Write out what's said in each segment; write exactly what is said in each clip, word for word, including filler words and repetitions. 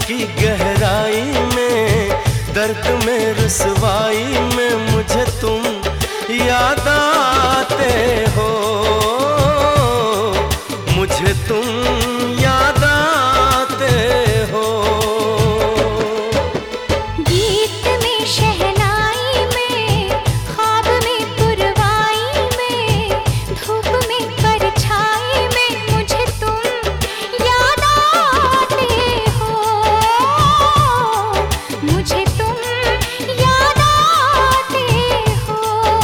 की गहराई में, दर्द में रुसवाई में मुझे तुम याद आते हो, मुझे तुम याद आते हो। गीत में शहनाई में, ख्वाब में पुरवाई में, धूप में परछाई में मुझे तुम याद आते हो, मुझे तुम याद आते हो।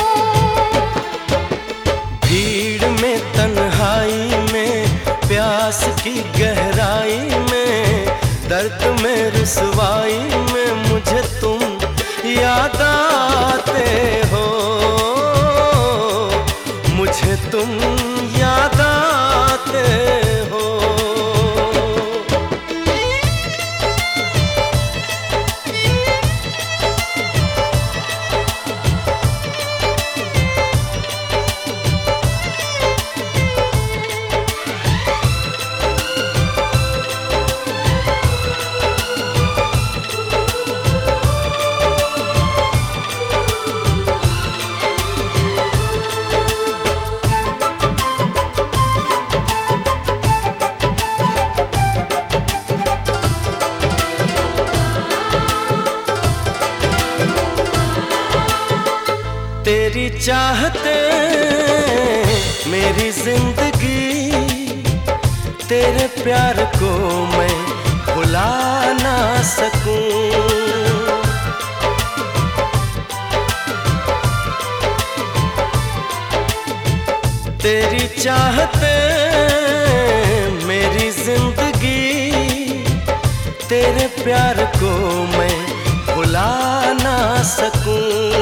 भीड़ में तन्हाई में, प्यास की गहराई में, दर्द में रुसवाई में मुझे तुम याद आते हो, मुझे तुम याद आते हो। तेरी चाहते मेरी जिंदगी, तेरे प्यार को मैं भुला ना सकूं। तेरी चाहते मेरी जिंदगी, तेरे प्यार को मैं भुला ना सकूं।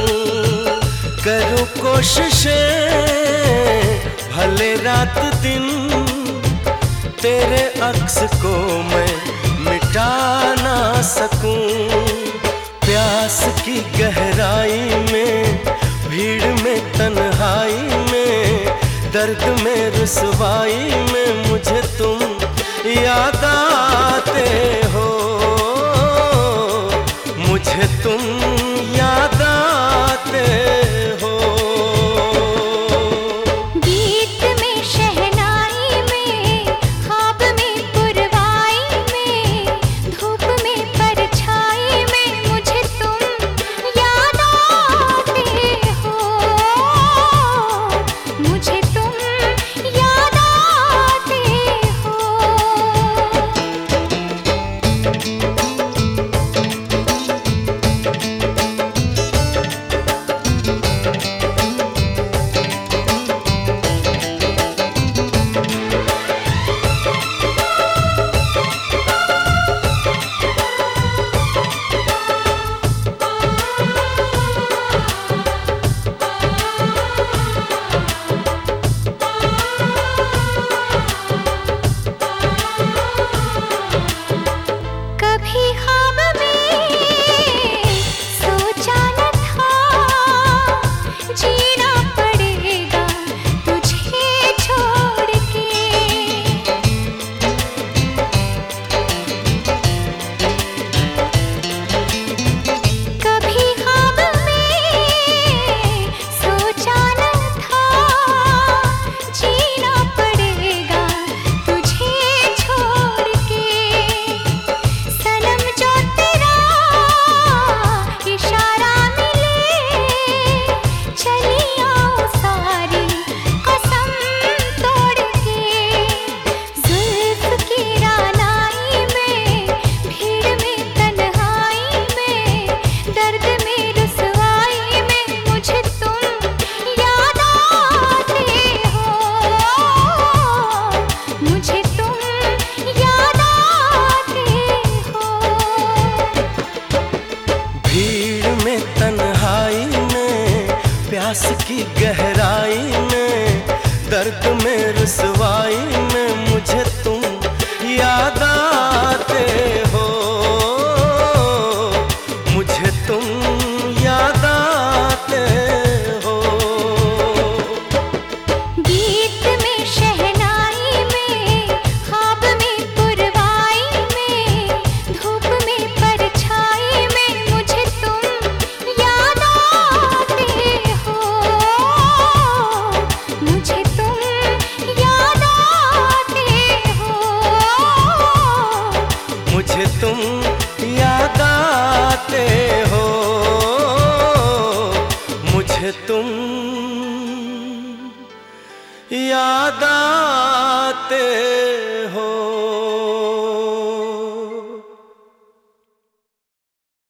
करूं कोशिशें भले रात दिन, तेरे अक्स को मैं मिटा ना सकूं। प्यास की गहराई में, भीड़ में तन्हाई में, दर्द में रुसवाई में मुझे तुम याद आते हो, मुझे तुम याद आते हो। गीत में शहनाई में, ख्वाब में पुरवाई में, धूप में परछाई में मुझे तुम याद आते हो, मुझे तुम याद आते हो। कभी ख्वाब में सोचा न था, जीना पड़ेगा तुझे छोड़ के। कभी ख्वाब में सोचा न था, जीना पड़ेगा तुझे छोड़ के। सनम जो तेरा इशारा मिले, चली आओ सारी कसम तोड़ के। जुल्फ की रानाई में, भीड़ में तन्हाई में, दर्द में रुसवाई में मुझे तुम याद आते हो, मुझे तुम याद आते हो। भीड़ में तन्हाई में, प्यास की गहराई में, दर्द में रुसवाई